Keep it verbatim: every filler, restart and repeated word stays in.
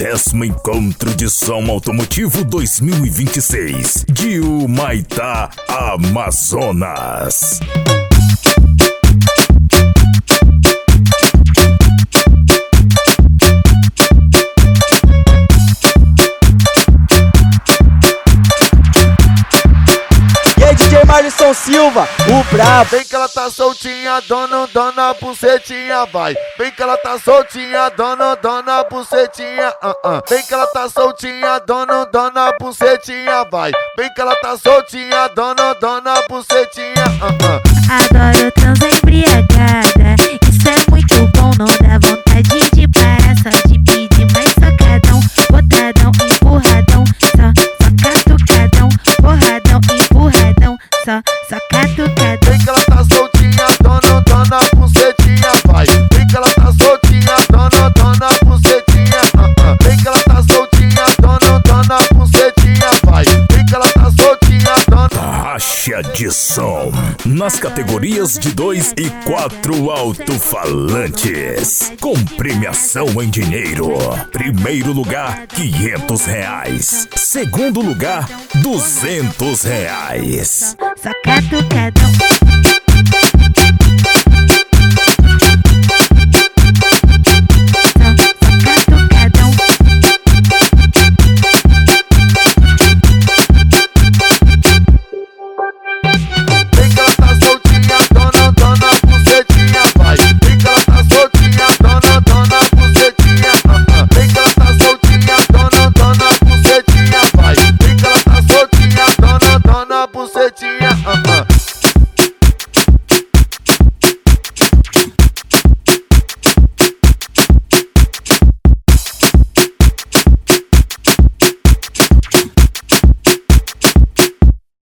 vigésimo Encontro de Som Automotivo dois mil e vinte e seis de Humaitá, Amazonas. D J Marlisson Silva, o brabo. Vem que ela tá soltinha, dona, dona, bucetinha, vai. Vem que ela tá soltinha, dona, dona, bucetinha, uh -uh. Vem que ela tá soltinha, dona, dona, bucetinha, vai. Vem que ela tá soltinha, dona, dona, bucetinha, uh -uh. Adoro transa embriagada, isso é muito bom, não dá vontade de parar, só de pedir mais socadão, botadão, empurradão, só, só catucadão, porradão, empurradão, só, só catucadão. Vem que ela tá soltinha, dona, dona, bucetinha, vai. Vem que ela tá soltinha, dona, dona, bucetinha, uh -uh. Vem que ela tá soltinha, dona, dona, bucetinha, vai. Vem que ela tá soltinha, dona. Racha de som nas categorias de dois e quatro alto-falantes, com premiação em dinheiro. Primeiro lugar, quinhentos reais. Segundo lugar, duzentos reais. Só catucadão.